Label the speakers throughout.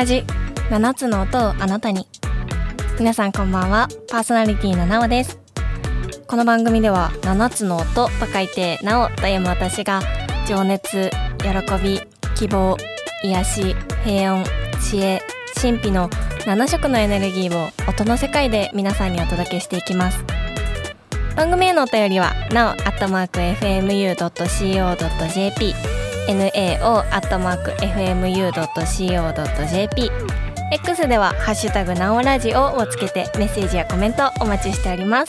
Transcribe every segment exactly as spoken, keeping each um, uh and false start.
Speaker 1: ラジななつの音をあなたに。皆さんこんばんは。パーソナリティのなおです。この番組ではななつの音と書いてなおと読む私が情熱、喜び、希望、癒し、平穏、知恵、神秘のなな色のエネルギーを音の世界で皆さんにお届けしていきます。番組へのお便りは なお アットマーク エフエムユー ドット シーオー ドット ジェーピー ナオ アットマーク エフエムユー ドット シーオー ドット ジェーピー X ではハッシュタグなおラジオをつけてメッセージやコメントお待ちしております。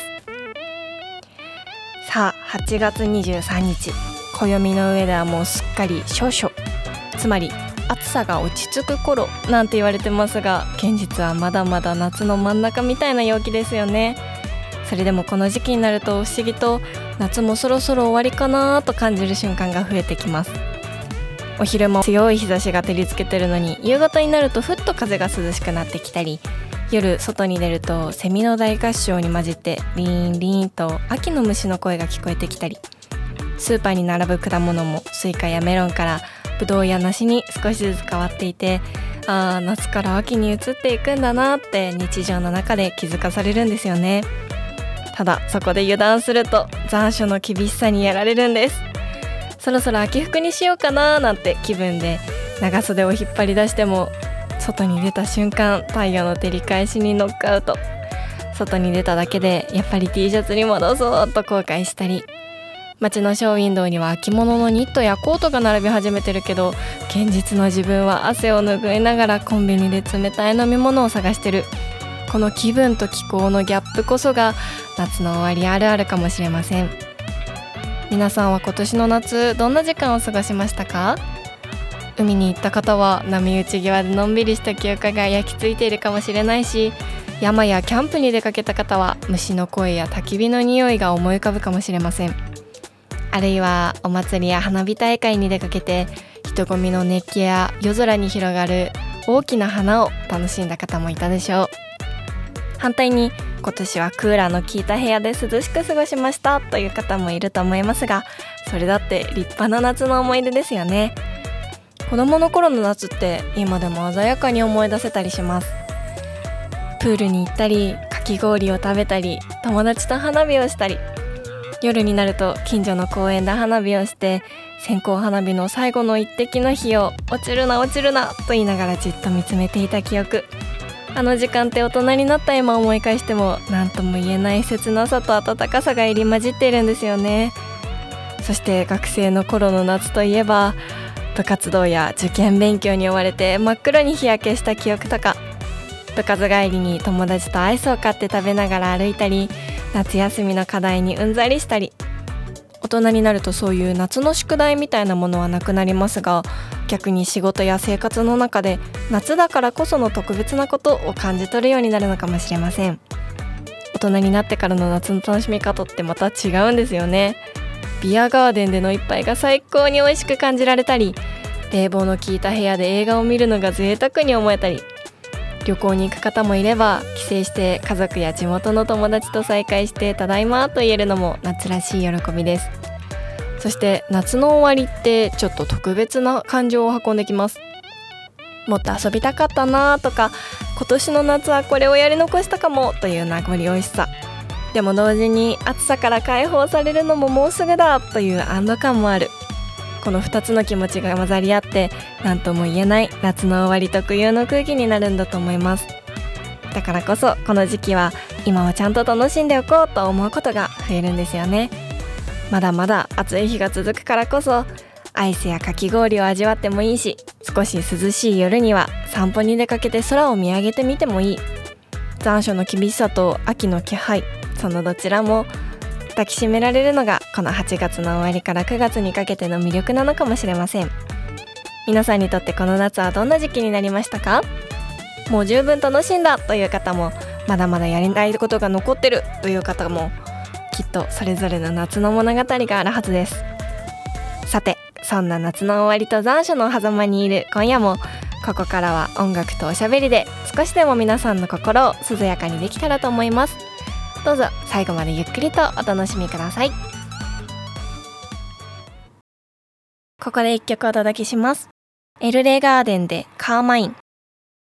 Speaker 1: さあはちがつにじゅうさんにち、暦の上ではもうすっかり処暑、つまり暑さが落ち着く頃なんて言われてますが、現実はまだまだ夏の真ん中みたいな陽気ですよね。それでもこの時期になると不思議と夏もそろそろ終わりかなと感じる瞬間が増えてきます。お昼も強い日差しが照りつけてるのに、夕方になるとふっと風が涼しくなってきたり、夜外に出るとセミの大合唱に混じってリーンリーンと秋の虫の声が聞こえてきたり、スーパーに並ぶ果物もスイカやメロンからブドウや梨に少しずつ変わっていて、あー夏から秋に移っていくんだなって日常の中で気づかされるんですよね。ただそこで油断すると残暑の厳しさにやられるんです。そろそろ秋服にしようかななんて気分で長袖を引っ張り出しても、外に出た瞬間太陽の照り返しにノックアウト。外に出ただけでやっぱり T シャツに戻そうと後悔したり、街のショーウィンドウには秋物のニットやコートが並び始めてるけど、現実の自分は汗を拭いながらコンビニで冷たい飲み物を探してる。この気分と気候のギャップこそが夏の終わりあるあるかもしれません。皆さんは今年の夏どんな時間を過ごしましたか？海に行った方は波打ち際でのんびりした記憶が焼き付いているかもしれないし、山やキャンプに出かけた方は虫の声や焚き火の匂いが思い浮かぶかもしれません。あるいはお祭りや花火大会に出かけて人混みの熱気や夜空に広がる大きな花を楽しんだ方もいたでしょう。反対に今年はクーラーの効いた部屋で涼しく過ごしましたという方もいると思いますが、それだって立派な夏の思い出ですよね。子供の頃の夏って今でも鮮やかに思い出せたりします。プールに行ったり、かき氷を食べたり、友達と花火をしたり、夜になると近所の公園で花火をして線香花火の最後の一滴の火を落ちるな落ちるなと言いながらじっと見つめていた記憶。あの時間って大人になった今思い返しても何とも言えない切なさと温かさが入り混じっているんですよね。そして学生の頃の夏といえば、部活動や受験勉強に追われて真っ黒に日焼けした記憶とか、部活帰りに友達とアイスを買って食べながら歩いたり、夏休みの課題にうんざりしたり。大人になるとそういう夏の宿題みたいなものはなくなりますが、逆に仕事や生活の中で夏だからこその特別なことを感じ取るようになるのかもしれません。大人になってからの夏の楽しみ方ってまた違うんですよね。ビアガーデンでの一杯が最高に美味しく感じられたり、冷房の効いた部屋で映画を見るのが贅沢に思えたり、旅行に行く方もいれば帰省して家族や地元の友達と再会してただいまと言えるのも夏らしい喜びです。そして夏の終わりってちょっと特別な感情を運んできます。もっと遊びたかったなとか、今年の夏はこれをやり残したかもという名残惜しさでも、同時に暑さから解放されるのももうすぐだという安堵感もある。このふたつの気持ちが混ざり合って何とも言えない夏の終わり特有の空気になるんだと思います。だからこそこの時期は今をちゃんと楽しんでおこうと思うことが増えるんですよね。まだまだ暑い日が続くからこそアイスやかき氷を味わってもいいし、少し涼しい夜には散歩に出かけて空を見上げてみてもいい。残暑の厳しさと秋の気配、そのどちらも抱きしめられるのがこのはちがつの終わりからくがつにかけての魅力なのかもしれません。皆さんにとってこの夏はどんな時期になりましたか？もう十分楽しんだという方も、まだまだやりたいことが残ってるという方も、きっとそれぞれの夏の物語があるはずです。さて、そんな夏の終わりと残暑の狭間にいる今夜も、ここからは音楽とおしゃべりで少しでも皆さんの心を涼やかにできたらと思います。どうぞ最後までゆっくりとお楽しみください。ここで一曲お届けします。エルレガーデンでカーマイン。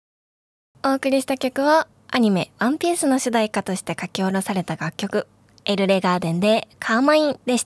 Speaker 1: お送りした曲はアニメワンピースの主題歌として書き下ろされた楽曲エルレガーデンでカーマインでした。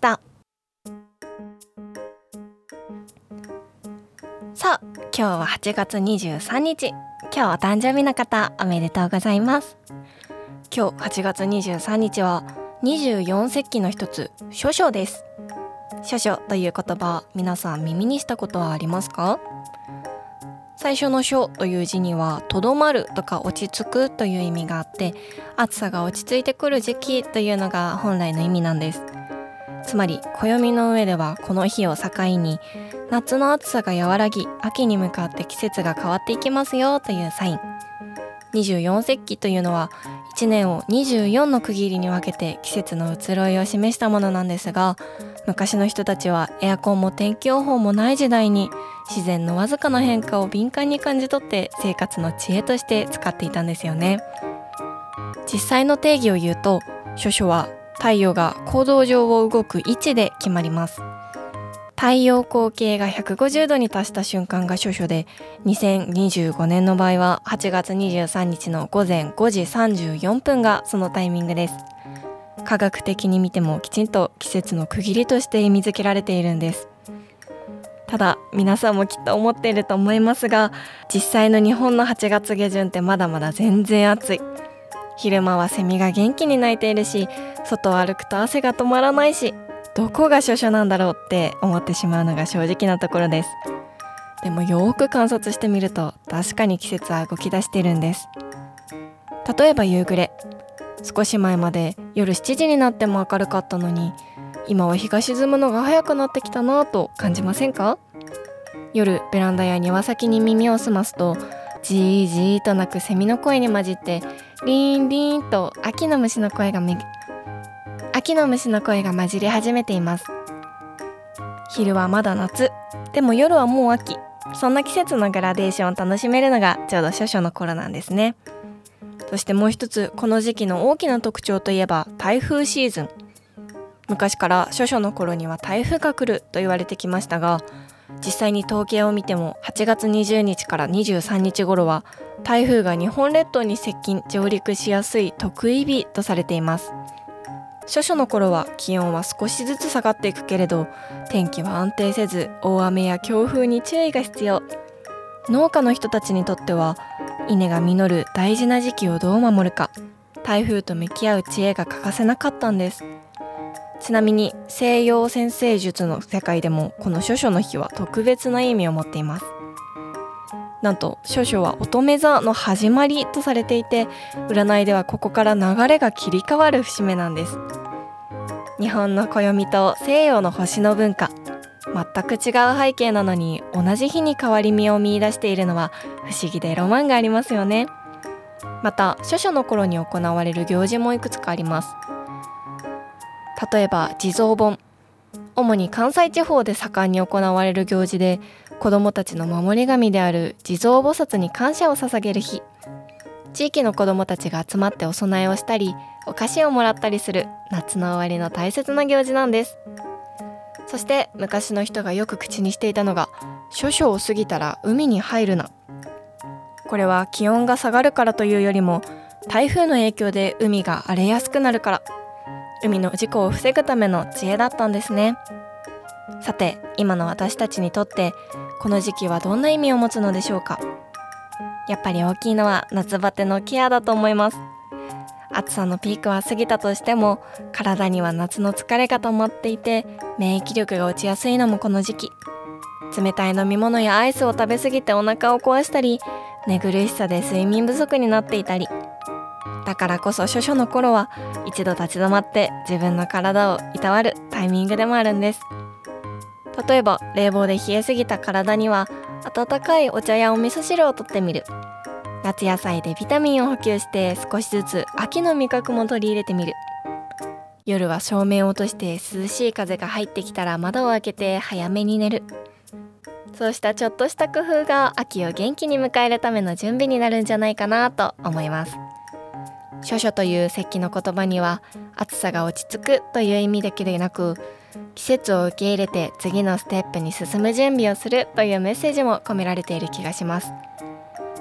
Speaker 1: さあ今日ははちがつにじゅうさんにち、今日お誕生日の方おめでとうございます。今日はちがつにじゅうさんにちはにじゅうよん節気の一つ処暑です。処暑という言葉、皆さん耳にしたことはありますか？最初の暑という字にはとどまるとか落ち着くという意味があって、暑さが落ち着いてくる時期というのが本来の意味なんです。つまり暦の上ではこの日を境に夏の暑さが和らぎ、秋に向かって季節が変わっていきますよというサイン。にじゅうよん節気というのはいちねんをにじゅうよんの区切りに分けて季節の移ろいを示したものなんですが、昔の人たちはエアコンも天気予報もない時代に自然のわずかな変化を敏感に感じ取って生活の知恵として使っていたんですよね。実際の定義を言うと、処暑は太陽が行動上を動く位置で決まります。太陽光径がひゃくごじゅうどに達した瞬間が処暑で、にせんにじゅうごねんの場合ははちがつにじゅうさんにちのごぜんごじさんじゅうよんぷんがそのタイミングです。科学的に見てもきちんと季節の区切りとして意味付けられているんです。ただ皆さんもきっと思っていると思いますが、実際の日本のはちがつげじゅんってまだまだ全然暑い。昼間はセミが元気に鳴いているし、外を歩くと汗が止まらないし、どこが処暑なんだろうって思ってしまうのが正直なところです。でもよーく観察してみると、確かに季節は動き出しているんです。例えば夕暮れ、少し前まで夜しちじになっても明るかったのに、今は日が沈むのが早くなってきたなぁと感じませんか？夜ベランダや庭先に耳を澄ますと、じーじーと鳴くセミの声に混じってリーンリーンと秋の虫の声がめ秋の虫の声が混じり始めています。昼はまだ夏、でも夜はもう秋。そんな季節のグラデーションを楽しめるのがちょうど処暑の頃なんですね。そしてもう一つ、この時期の大きな特徴といえば台風シーズン。昔から処暑の頃には台風が来ると言われてきましたが、実際に統計を見てもはちがつにじゅうにちからにじゅうさんにち頃は台風が日本列島に接近上陸しやすい特異日とされています。処暑の頃は気温は少しずつ下がっていくけれど、天気は安定せず大雨や強風に注意が必要。農家の人たちにとっては稲が実る大事な時期をどう守るか、台風と向き合う知恵が欠かせなかったんです。ちなみに西洋占星術の世界でもこの処暑の日は特別な意味を持っています。なんと処暑は乙女座の始まりとされていて、占いではここから流れが切り替わる節目なんです。日本の暦と西洋の星の文化、全く違う背景なのに同じ日に変わり身を見出しているのは不思議でロマンがありますよね。また処暑の頃に行われる行事もいくつかあります。例えば地蔵盆、主に関西地方で盛んに行われる行事で、子どもたちの守り神である地蔵菩薩に感謝を捧げる日。地域の子どもたちが集まってお供えをしたり、お菓子をもらったりする夏の終わりの大切な行事なんです。そして昔の人がよく口にしていたのが、処暑を過ぎたら海に入るな。これは気温が下がるからというよりも、台風の影響で海が荒れやすくなるから、海の事故を防ぐための知恵だったんですね。さて今の私たちにとってこの時期はどんな意味を持つのでしょうか。やっぱり大きいのは夏バテのケアだと思います。暑さのピークは過ぎたとしても、体には夏の疲れが溜まっていて免疫力が落ちやすいのもこの時期。冷たい飲み物やアイスを食べ過ぎてお腹を壊したり、寝苦しさで睡眠不足になっていたり、だからこそ処暑の頃は一度立ち止まって自分の体をいたわるタイミングでもあるんです。例えば冷房で冷えすぎた体には温かいお茶やお味噌汁をとってみる。夏野菜でビタミンを補給して少しずつ秋の味覚も取り入れてみる。夜は照明を落として涼しい風が入ってきたら窓を開けて早めに寝る。そうしたちょっとした工夫が秋を元気に迎えるための準備になるんじゃないかなと思います。処暑という節気の言葉には暑さが落ち着くという意味だけでなく、季節を受け入れて次のステップに進む準備をするというメッセージも込められている気がします。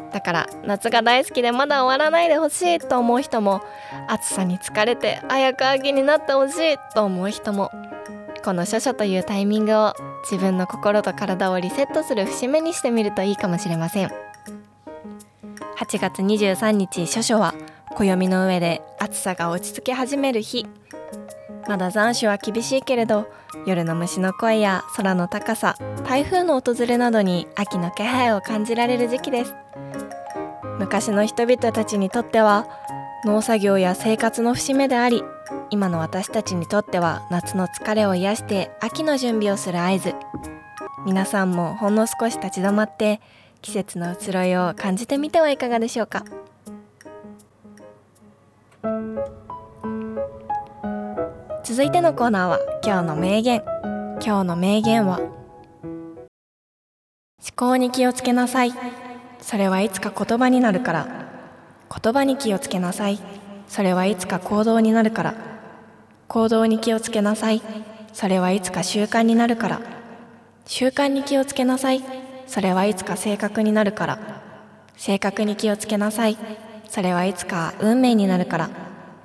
Speaker 1: だから夏が大好きでまだ終わらないでほしいと思う人も、暑さに疲れて早く秋になってほしいと思う人も、この処暑というタイミングを自分の心と体をリセットする節目にしてみるといいかもしれません。はちがつにじゅうさんにち処暑は暦の上で暑さが落ち着き始める日。まだ残暑は厳しいけれど、夜の虫の声や空の高さ、台風の訪れなどに秋の気配を感じられる時期です。昔の人々たちにとっては農作業や生活の節目であり、今の私たちにとっては夏の疲れを癒して秋の準備をする合図。皆さんもほんの少し立ち止まって季節の移ろいを感じてみてはいかがでしょうか。続いてのコーナーは今日の名言。今日の名言は、思考に気をつけなさい。それはいつか言葉になるから。言葉に気をつけなさい。それはいつか行動になるから。行動に気をつけなさい。それはいつか習慣になるから。習慣に気をつけなさい。それはいつか性格になるから。性格に気をつけなさい。それはいつか運命になるから。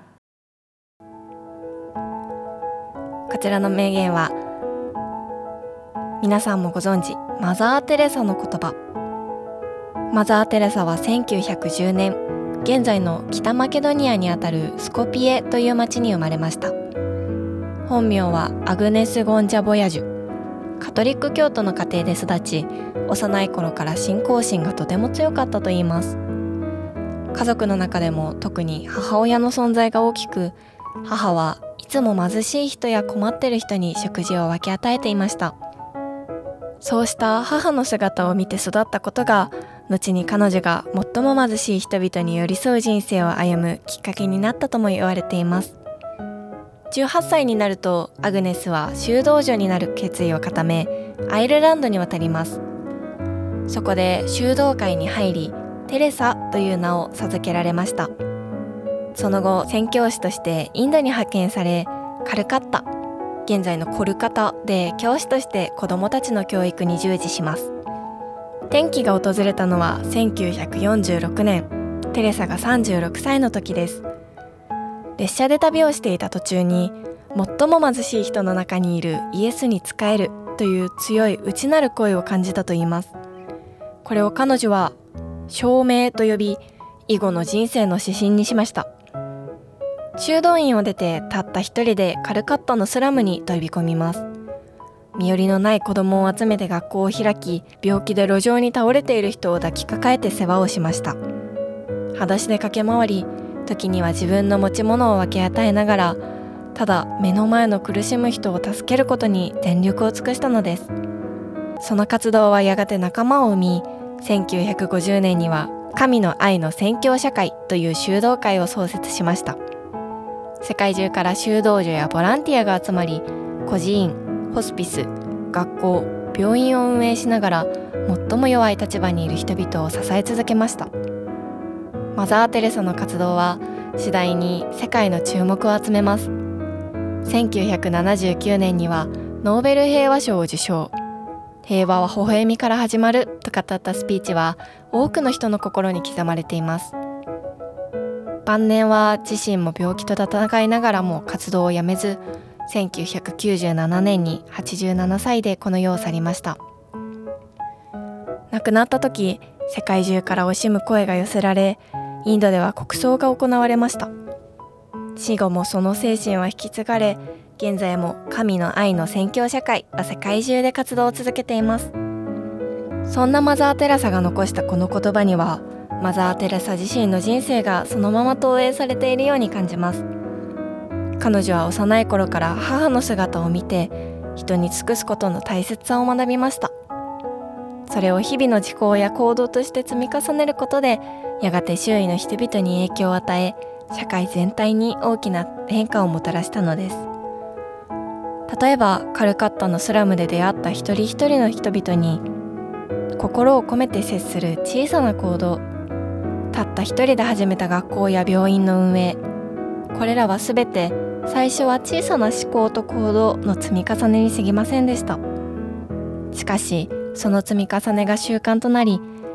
Speaker 1: こちらの名言は、皆さんもご存知、マザー・テレサの言葉。マザー・テレサはせんきゅうひゃくじゅうねん、現在の北マケドニアにあたるスコピエという町に生まれました。本名はアグネス・ゴンジャ・ボヤジュ。カトリック教徒の家庭で育ち、幼い頃から信仰心がとても強かったといいます。家族の中でも特に母親の存在が大きく、母はいつも貧しい人や困っている人に食事を分け与えていました。そうした母の姿を見て育ったことが、後に彼女が最も貧しい人々に寄り添う人生を歩むきっかけになったとも言われています。じゅうはっさいになると、アグネスは修道女になる決意を固め、アイルランドに渡ります。そこで修道会に入り、テレサという名を授けられました。その後、宣教師としてインドに派遣され、カルカッタ、現在のコルカタで教師として子どもたちの教育に従事します。転機が訪れたのはせんきゅうひゃくよんじゅうろくねん、テレサがさんじゅうろくさいの時です。列車で旅をしていた途中に、最も貧しい人の中にいるイエスに仕えるという強い内なる声を感じたといいます。これを彼女は証明と呼び、以後の人生の指針にしました。修道院を出てたった一人でカルカッタのスラムに飛び込みます。身寄りのない子供を集めて学校を開き、病気で路上に倒れている人を抱きかかえて世話をしました。裸足で駆け回り、時には自分の持ち物を分け与えながら、ただ目の前の苦しむ人を助けることに全力を尽くしたのです。その活動はやがて仲間を生み、せんきゅうひゃくごじゅうねんには神の愛の宣教社会という修道会を創設しました。世界中から修道女やボランティアが集まり、孤児院、ホスピス、学校、病院を運営しながら、最も弱い立場にいる人々を支え続けました。マザー・テレサの活動は次第に世界の注目を集めます。せんきゅうひゃくななじゅうきゅうねんにはノーベル平和賞を受賞。平和は微笑みから始まると語ったスピーチは多くの人の心に刻まれています。晩年は自身も病気と闘いながらも活動をやめず、せんきゅうひゃくきゅうじゅうななねんにはちじゅうななさいでこの世を去りました。亡くなった時、世界中から惜しむ声が寄せられ、インドでは国葬が行われました。死後もその精神は引き継がれ、現在も神の愛の宣教社会は世界中で活動を続けています。そんなマザー・テレサが残したこの言葉には、マザー・テレサ自身の人生がそのまま投影されているように感じます。彼女は幼い頃から母の姿を見て、人に尽くすことの大切さを学びました。それを日々の思考や行動として積み重ねることで、やがて周囲の人々に影響を与え、社会全体に大きな変化をもたらしたのです。例えばカルカッタのスラムで出会った一人一人の人々に心を込めて接する小さな行動、たった一人で始めた学校や病院の運営、これらはすべて最初は小さな思考と行動の積み重ねに過ぎませんでした。しかしその積み重ねが習慣となり、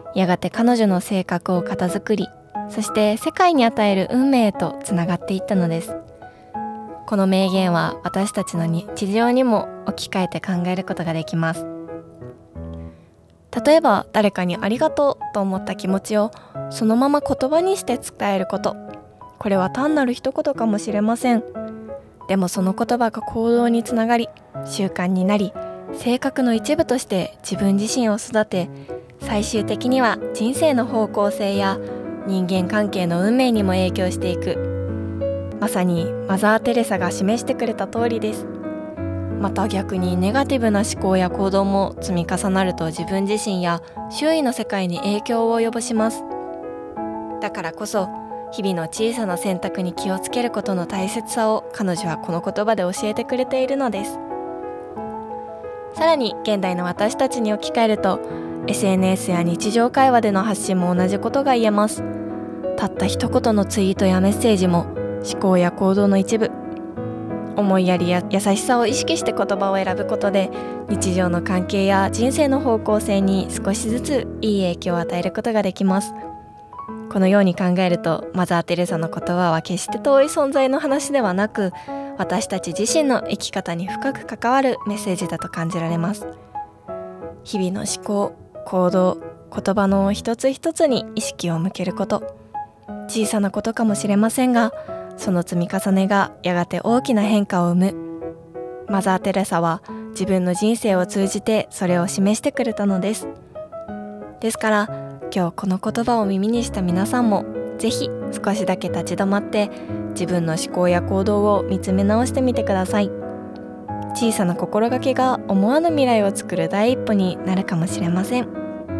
Speaker 1: やがて彼女の性格を形作り、そして世界に与える運命へとつながっていったのです。この名言は私たちの日常にも置き換えて考えることができます。例えば誰かにありがとうと思った気持ちをそのまま言葉にして伝えること、これは単なる一言かもしれません。でもその言葉が行動につながり、習慣になり、性格の一部として自分自身を育て、最終的には人生の方向性や人間関係の運命にも影響していく。まさにマザー・テレサが示してくれた通りです。また逆にネガティブな思考や行動も積み重なると自分自身や周囲の世界に影響を及ぼします。だからこそ日々の小さな選択に気をつけることの大切さを彼女はこの言葉で教えてくれているのです。さらに現代の私たちに置き換えると エスエヌエス や日常会話での発信も同じことが言えます。たった一言のツイートやメッセージも思考や行動の一部。思いやりや優しさを意識して言葉を選ぶことで日常の関係や人生の方向性に少しずついい影響を与えることができます。このように考えるとマザー・テレサの言葉は決して遠い存在の話ではなく、私たち自身の生き方に深く関わるメッセージだと感じられます。日々の思考、行動、言葉の一つ一つに意識を向けること、小さなことかもしれませんが、その積み重ねがやがて大きな変化を生む。マザー・テレサは自分の人生を通じてそれを示してくれたのです。ですから今日この言葉を耳にした皆さんもぜひ少しだけ立ち止まって自分の思考や行動を見つめ直してみてください。小さな心がけが思わぬ未来を作る第一歩になるかもしれません。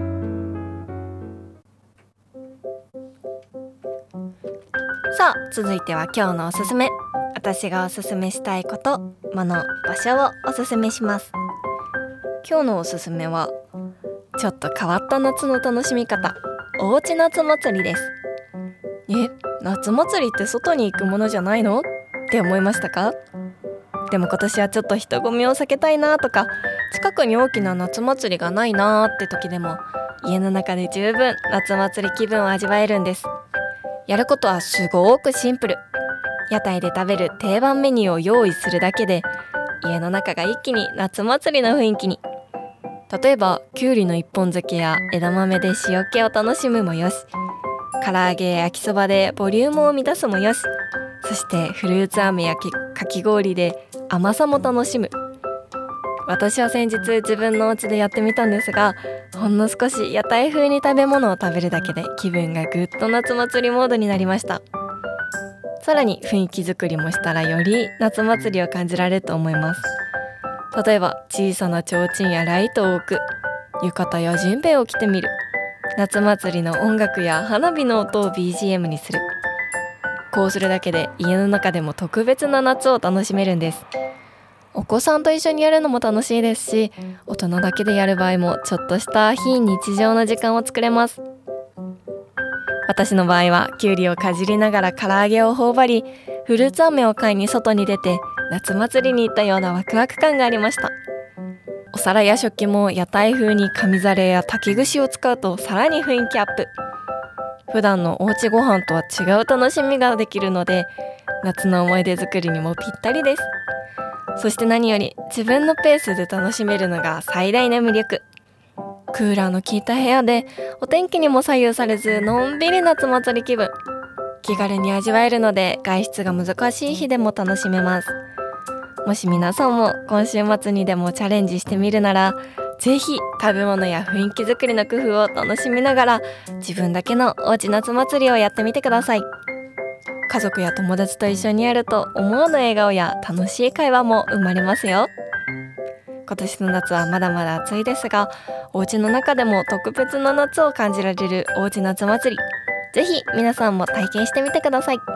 Speaker 1: さあ続いては今日のおすすめ。私がおすすめしたいこと、もの、場所をおすすめします。今日のおすすめはちょっと変わった夏の楽しみ方、おうち夏祭りです。え、夏祭りって外に行くものじゃないのって思いましたか？でも今年はちょっと人混みを避けたいなとか、近くに大きな夏祭りがないなって時でも家の中で十分夏祭り気分を味わえるんです。やることはすごくシンプル。屋台で食べる定番メニューを用意するだけで家の中が一気に夏祭りの雰囲気に。例えばきゅうりの一本漬けや枝豆で塩気を楽しむもよし、唐揚げや焼きそばでボリュームを満たすもよし、そしてフルーツ飴やかき氷で甘さも楽しむ。私は先日自分のお家でやってみたんですが、ほんの少し屋台風に食べ物を食べるだけで気分がぐっと夏祭りモードになりました。さらに雰囲気作りもしたらより夏祭りを感じられると思います。例えば小さな提灯やライトを置く、浴衣やジンベエを着てみる、夏祭りの音楽や花火の音を ビージーエム にする。こうするだけで家の中でも特別な夏を楽しめるんです。お子さんと一緒にやるのも楽しいですし、大人だけでやる場合もちょっとした非日常な時間を作れます。私の場合はきゅうりをかじりながら唐揚げを頬張り、フルーツ飴を買いに外に出て夏祭りに行ったようなワクワク感がありました。お皿や食器も屋台風に紙皿や竹串を使うとさらに雰囲気アップ。普段のおうちご飯とは違う楽しみができるので夏の思い出作りにもぴったりです。そして何より自分のペースで楽しめるのが最大の魅力。クーラーの効いた部屋でお天気にも左右されずのんびり夏祭り気分、気軽に味わえるので外出が難しい日でも楽しめます。もし皆さんも今週末にでもチャレンジしてみるなら、ぜひ食べ物や雰囲気作りの工夫を楽しみながら自分だけのおうち夏祭りをやってみてください。家族や友達と一緒にやると思わぬ笑顔や楽しい会話も生まれますよ。今年の夏はまだまだ暑いですが、お家の中でも特別な夏を感じられるおうち夏祭り、ぜひ皆さんも体験してみてください。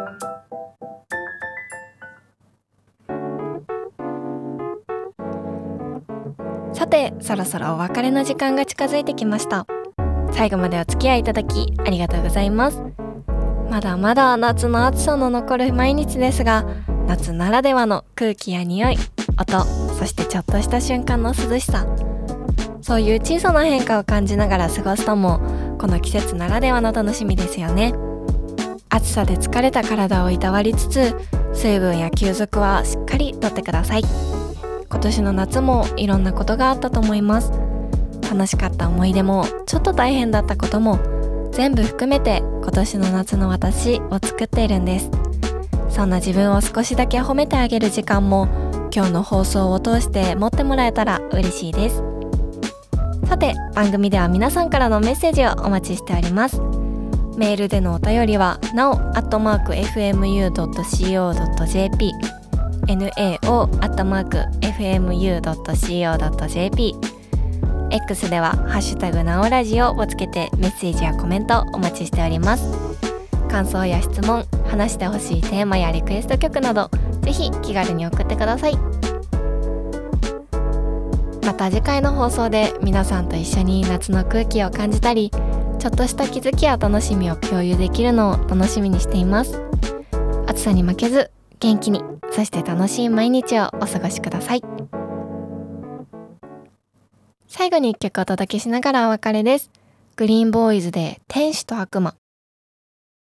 Speaker 1: さてそろそろお別れの時間が近づいてきました。最後までお付き合いいただきありがとうございます。まだまだ夏の暑さの残る毎日ですが、夏ならではの空気や匂い、音、そしてちょっとした瞬間の涼しさ、そういう小さな変化を感じながら過ごすのもこの季節ならではの楽しみですよね。暑さで疲れた体をいたわりつつ、水分や休息はしっかりとってください。今年の夏もいろんなことがあったと思います。楽しかった思い出もちょっと大変だったことも全部含めて今年の夏の私を作っているんです。そんな自分を少しだけ褒めてあげる時間も今日の放送を通して持ってもらえたら嬉しいです。さて、番組では皆さんからのメッセージをお待ちしております。メールでのお便りは なお アットマーク エフエムユードットシーオードットジェーピー ナオ アットマーク エフエムユードットシーオードットジェーピー X ではハッシュタグなおラジオをつけてメッセージやコメントお待ちしております。感想や質問、話してほしいテーマやリクエスト曲などぜひ気軽に送ってください。また次回の放送で皆さんと一緒に夏の空気を感じたり、ちょっとした気づきや楽しみを共有できるのを楽しみにしています。暑さに負けず元気に、そして楽しい毎日をお過ごしください。最後に一曲お届けしながらお別れです。グリーンボーイズで天使と悪魔。